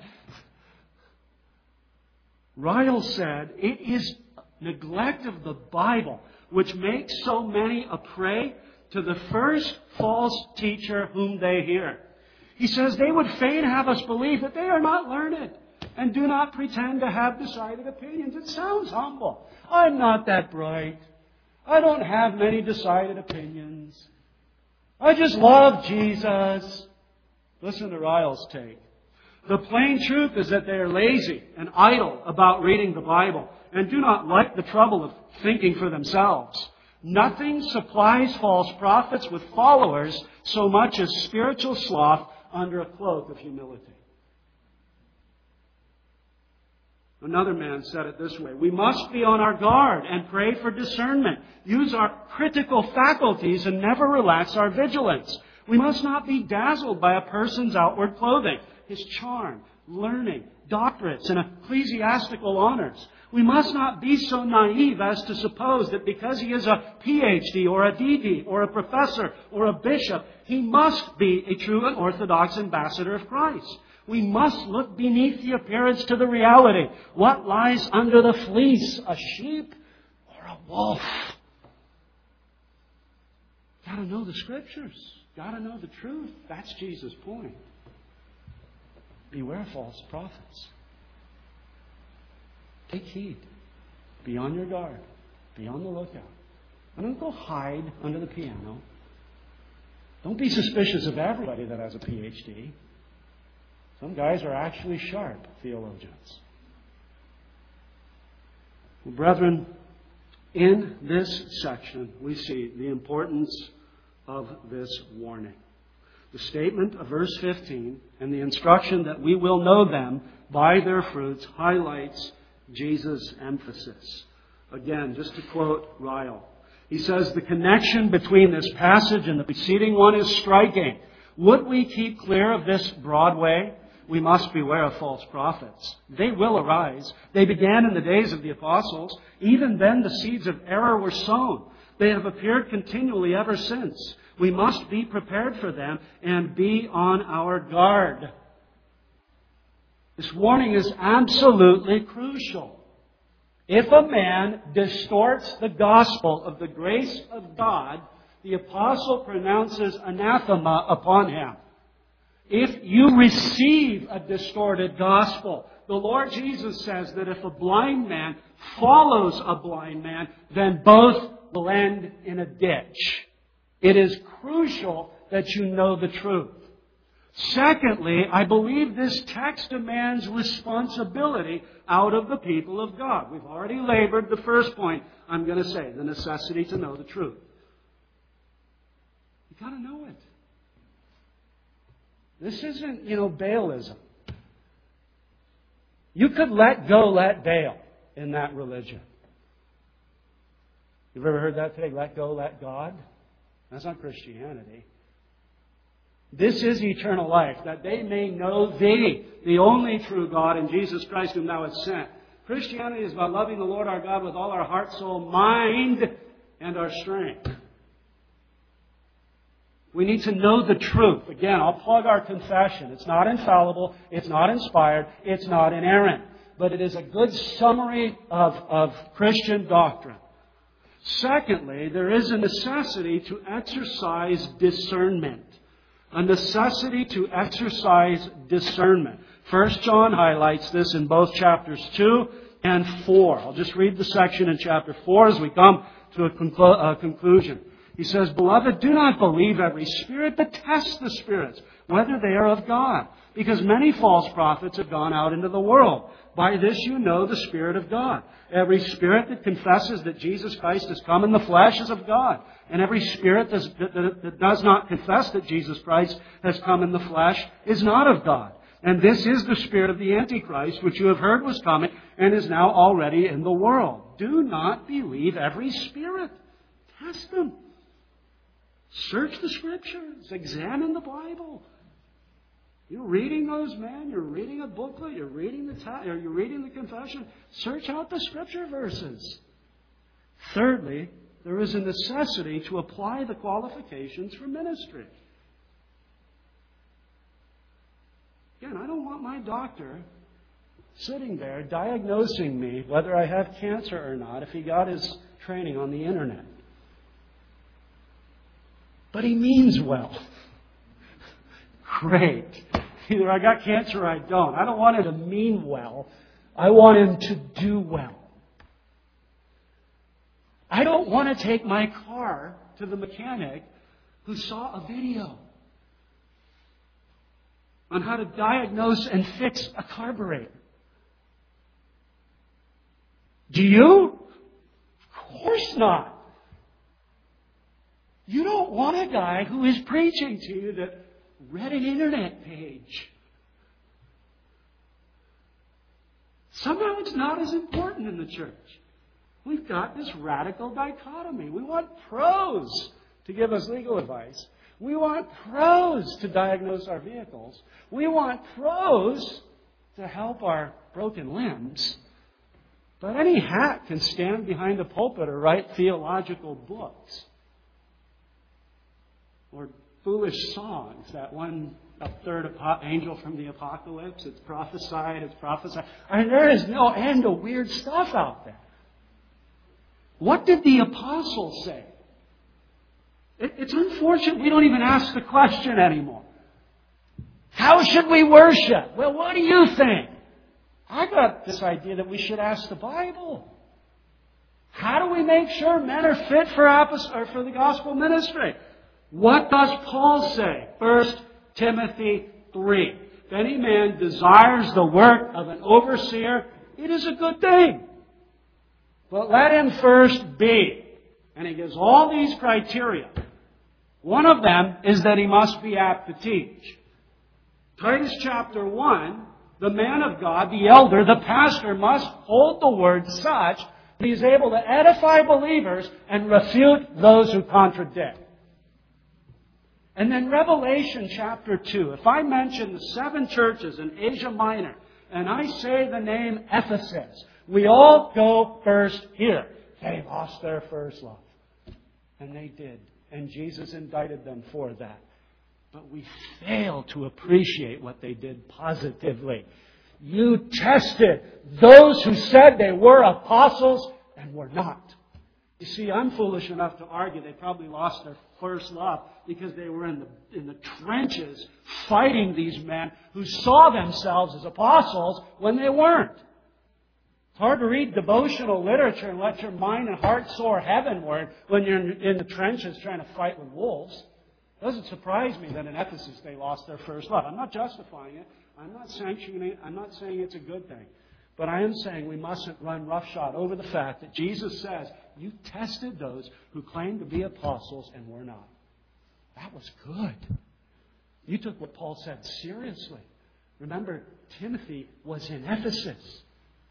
Ryle said, it is neglect of the Bible which makes so many a prey to the first false teacher whom they hear. He says they would fain have us believe that they are not learned and do not pretend to have decided opinions. It sounds humble. I'm not that bright. I don't have many decided opinions. I just love Jesus. Listen to Ryle's take. The plain truth is that they are lazy and idle about reading the Bible and do not like the trouble of thinking for themselves. Nothing supplies false prophets with followers so much as spiritual sloth under a cloak of humility. Another man said it this way: we must be on our guard and pray for discernment. Use our critical faculties and never relax our vigilance. We must not be dazzled by a person's outward clothing, his charm, learning, doctorates, and ecclesiastical honors. We must not be so naive as to suppose that because he is a PhD or a DD or a professor or a bishop, he must be a true and orthodox ambassador of Christ. We must look beneath the appearance to the reality. What lies under the fleece? A sheep or a wolf? Got to know the Scriptures. Got to know the truth. That's Jesus' point. Beware false prophets. Take heed. Be on your guard. Be on the lookout. And don't go hide under the piano. Don't be suspicious of everybody that has a PhD. Some guys are actually sharp theologians. Well, brethren, in this section, we see the importance of this warning. The statement of verse 15 and the instruction that we will know them by their fruits highlights Jesus' emphasis. Again, just to quote Ryle, he says, the connection between this passage and the preceding one is striking. Would we keep clear of this broad way? We must beware of false prophets. They will arise. They began in the days of the apostles. Even then the seeds of error were sown. They have appeared continually ever since. We must be prepared for them and be on our guard. This warning is absolutely crucial. If a man distorts the gospel of the grace of God, the apostle pronounces anathema upon him. If you receive a distorted gospel, the Lord Jesus says that if a blind man follows a blind man, then both will end in a ditch. It is crucial that you know the truth. Secondly, I believe this text demands responsibility out of the people of God. We've already labored the first point, I'm going to say, the necessity to know the truth. You've got to know it. This isn't, Baalism. You could let go, let Baal in that religion. You've ever heard that today? Let go, let God? That's not Christianity. This is eternal life, that they may know Thee, the only true God, and Jesus Christ whom Thou hast sent. Christianity is about loving the Lord our God with all our heart, soul, mind, and our strength. We need to know the truth. Again, I'll plug our confession. It's not infallible. It's not inspired. It's not inerrant. But it is a good summary of Christian doctrine. Secondly, there is a necessity to exercise discernment. A necessity to exercise discernment. 1 John highlights this in both chapters 2 and 4. I'll just read the section in chapter 4 as we come to a conclusion. He says, Beloved, do not believe every spirit, but test the spirits, whether they are of God. Because many false prophets have gone out into the world. By this you know the Spirit of God. Every spirit that confesses that Jesus Christ has come in the flesh is of God. And every spirit that does not confess that Jesus Christ has come in the flesh is not of God. And this is the spirit of the Antichrist, which you have heard was coming and is now already in the world. Do not believe every spirit. Test them. Search the Scriptures. Examine the Bible. You're reading those, man. You're reading a booklet. You're reading the confession. Search out the Scripture verses. Thirdly, there is a necessity to apply the qualifications for ministry. Again, I don't want my doctor sitting there diagnosing me whether I have cancer or not if he got his training on the internet. But he means well. Great. Either I got cancer or I don't. I don't want him to mean well. I want him to do well. I don't want to take my car to the mechanic who saw a video on how to diagnose and fix a carburetor. Do you? Of course not. You don't want a guy who is preaching to you that read an internet page. Somehow it's not as important in the church. We've got this radical dichotomy. We want pros to give us legal advice. We want pros to diagnose our vehicles. We want pros to help our broken limbs. But any hack can stand behind a pulpit or write theological books. Or foolish songs. That one, a third angel from the apocalypse. It's prophesied. I mean, there is no end of weird stuff out there. What did the apostles say? It's unfortunate we don't even ask the question anymore. How should we worship? Well, what do you think? I got this idea that we should ask the Bible. How do we make sure men are fit for the gospel ministry? What does Paul say? 1 Timothy 3. If any man desires the work of an overseer, it is a good thing. But let him first be. And he gives all these criteria. One of them is that he must be apt to teach. Titus chapter 1, the man of God, the elder, the pastor must hold the word such that he is able to edify believers and refute those who contradict. And then Revelation chapter 2. If I mention the 7 churches in Asia Minor and I say the name Ephesus, we all go first here. They lost their first love. And they did. And Jesus indicted them for that. But we fail to appreciate what they did positively. You tested those who said they were apostles and were not. You see, I'm foolish enough to argue they probably lost their first love because they were in the trenches fighting these men who saw themselves as apostles when they weren't. It's hard to read devotional literature and let your mind and heart soar heavenward when you're in the trenches trying to fight with wolves. It doesn't surprise me that in Ephesus they lost their first love. I'm not justifying it. I'm not sanctioning it. I'm not saying it's a good thing. But I am saying we mustn't run roughshod over the fact that Jesus says, you tested those who claimed to be apostles and were not. That was good. You took what Paul said seriously. Remember, Timothy was in Ephesus.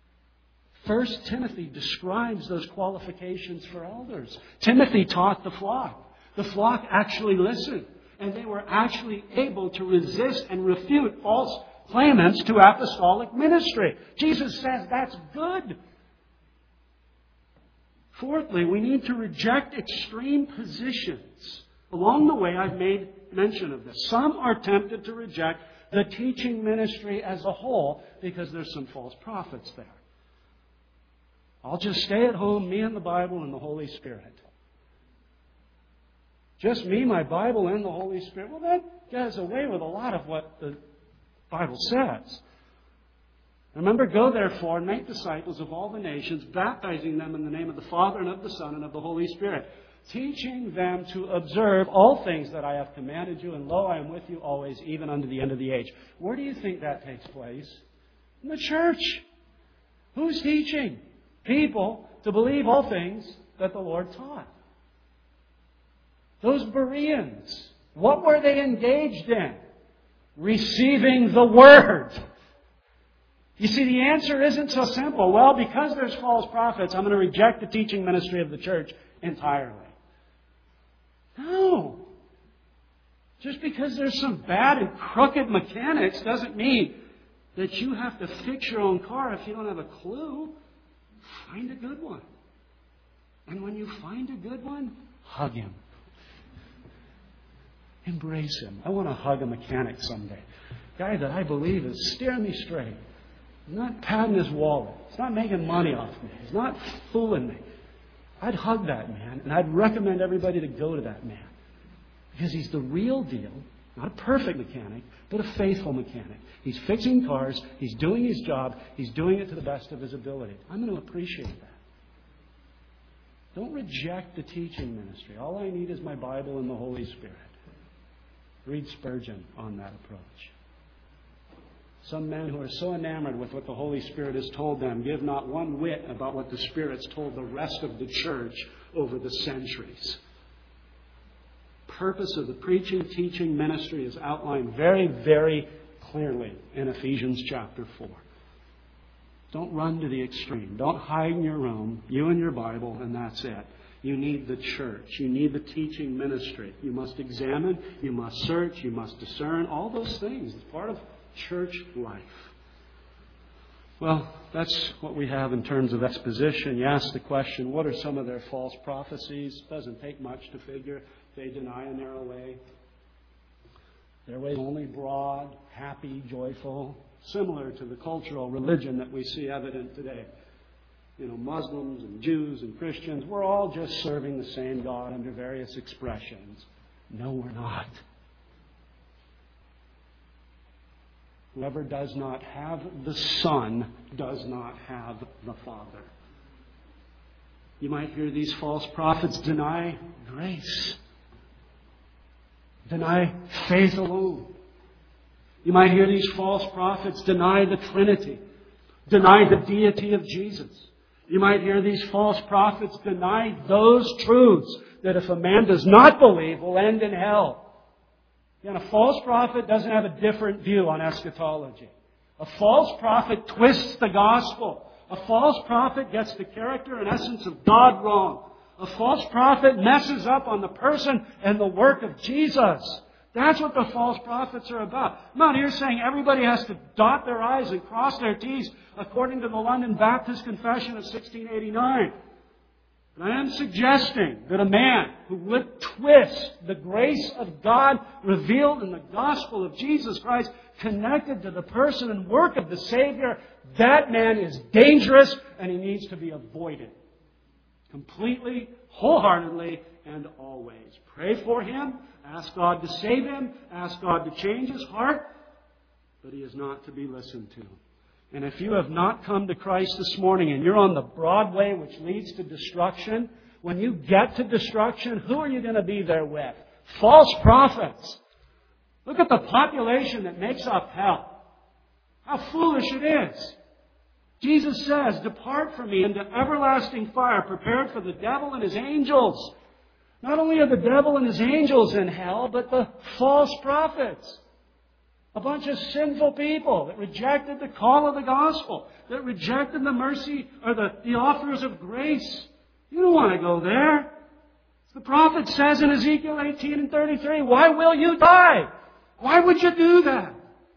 1 Timothy describes those qualifications for elders. Timothy taught the flock. The flock actually listened. And they were actually able to resist and refute false claimants to apostolic ministry. Jesus says that's good. Fourthly, we need to reject extreme positions. Along the way, I've made mention of this. Some are tempted to reject the teaching ministry as a whole because there's some false prophets there. I'll just stay at home, me and the Bible and the Holy Spirit. Just me, my Bible, and the Holy Spirit. Well, that does away with a lot of what the Bible says. Remember, go therefore and make disciples of all the nations, baptizing them in the name of the Father and of the Son and of the Holy Spirit, teaching them to observe all things that I have commanded you, and lo, I am with you always, even unto the end of the age. Where do you think that takes place? In the church. Who's teaching people to believe all things that the Lord taught? Those Bereans, what were they engaged in? Receiving the Word. You see, the answer isn't so simple. Well, because there's false prophets, I'm going to reject the teaching ministry of the church entirely. No. Just because there's some bad and crooked mechanics doesn't mean that you have to fix your own car if you don't have a clue. Find a good one. And when you find a good one, hug him. Embrace him. I want to hug a mechanic someday. A guy that I believe is steering me straight. He's not padding his wallet. He's not making money off me. He's not fooling me. I'd hug that man, and I'd recommend everybody to go to that man. Because he's the real deal, not a perfect mechanic, but a faithful mechanic. He's fixing cars. He's doing his job. He's doing it to the best of his ability. I'm going to appreciate that. Don't reject the teaching ministry. All I need is my Bible and the Holy Spirit. Read Spurgeon on that approach. Some men who are so enamored with what the Holy Spirit has told them give not one whit about what the Spirit's told the rest of the church over the centuries. Purpose of the preaching, teaching ministry is outlined very, very clearly in Ephesians chapter 4. Don't run to the extreme. Don't hide in your room, you and your Bible, and that's it. You need the church. You need the teaching ministry. You must examine. You must search. You must discern. All those things. It's part of church life. Well, that's what we have in terms of exposition. You ask the question, what are some of their false prophecies? It doesn't take much to figure. They deny a narrow way. Their way is only broad, happy, joyful, similar to the cultural religion that we see evident today. Muslims and Jews and Christians, we're all just serving the same God under various expressions. No, we're not. Whoever does not have the Son does not have the Father. You might hear these false prophets deny grace. Deny faith alone. You might hear these false prophets deny the Trinity. Deny the deity of Jesus. You might hear these false prophets deny those truths that if a man does not believe will end in hell. And a false prophet doesn't have a different view on eschatology. A false prophet twists the gospel. A false prophet gets the character and essence of God wrong. A false prophet messes up on the person and the work of Jesus. That's what the false prophets are about. I'm not here saying everybody has to dot their I's and cross their T's according to the London Baptist Confession of 1689. But I am suggesting that a man who would twist the grace of God revealed in the gospel of Jesus Christ connected to the person and work of the Savior, that man is dangerous and he needs to be avoided. Completely, wholeheartedly, and always. Pray for him. Ask God to save him. Ask God to change his heart. But he is not to be listened to. And if you have not come to Christ this morning and you're on the broad way which leads to destruction, when you get to destruction, who are you going to be there with? False prophets. Look at the population that makes up hell. How foolish it is. Jesus says, "Depart from me into everlasting fire, prepared for the devil and his angels." Not only are the devil and his angels in hell, but the false prophets. A bunch of sinful people that rejected the call of the gospel, that rejected the mercy or the offers of grace. You don't want to go there. The prophet says in Ezekiel 18:33, "Why will you die? Why would you do that?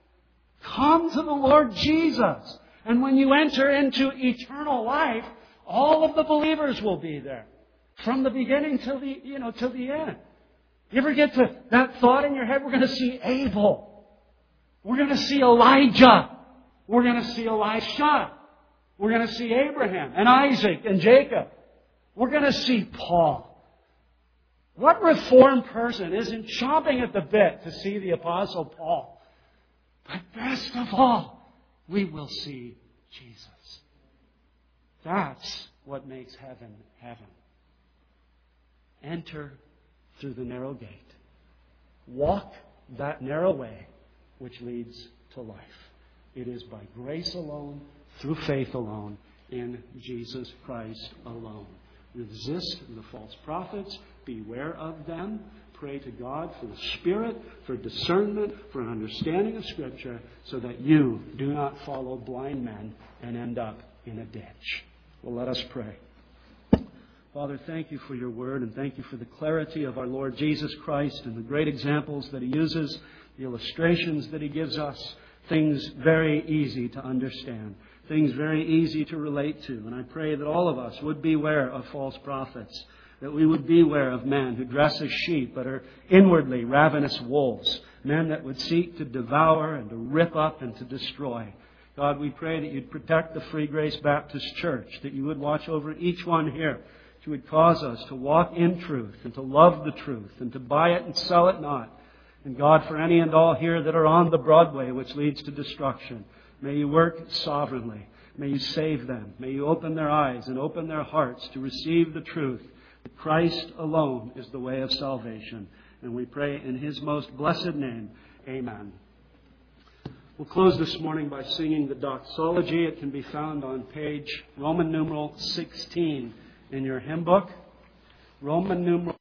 Come to the Lord Jesus. And when you enter into eternal life, all of the believers will be there. From the beginning till the end." You ever get to that thought in your head? We're going to see Abel. We're going to see Elijah. We're going to see Elisha. We're going to see Abraham and Isaac and Jacob. We're going to see Paul. What reformed person isn't chomping at the bit to see the Apostle Paul? But best of all, we will see Jesus. That's what makes heaven heaven. Enter through the narrow gate. Walk that narrow way which leads to life. It is by grace alone, through faith alone, in Jesus Christ alone. Resist the false prophets. Beware of them. Pray to God for the Spirit, for discernment, for an understanding of Scripture, so that you do not follow blind men and end up in a ditch. Well, let us pray. Father, thank you for your word, and thank you for the clarity of our Lord Jesus Christ and the great examples that he uses, the illustrations that he gives us, things very easy to understand, things very easy to relate to. And I pray that all of us would beware of false prophets, that we would beware of men who dress as sheep but are inwardly ravenous wolves, men that would seek to devour and to rip up and to destroy. God, we pray that You'd protect the Free Grace Baptist Church, that You would watch over each one here, that You would cause us to walk in truth and to love the truth and to buy it and sell it not. And God, for any and all here that are on the Broadway which leads to destruction, may You work sovereignly. May You save them. May You open their eyes and open their hearts to receive the truth that Christ alone is the way of salvation. And we pray in His most blessed name, amen. We'll close this morning by singing the doxology. It can be found on page Roman numeral 16 in your hymn book. Roman numeral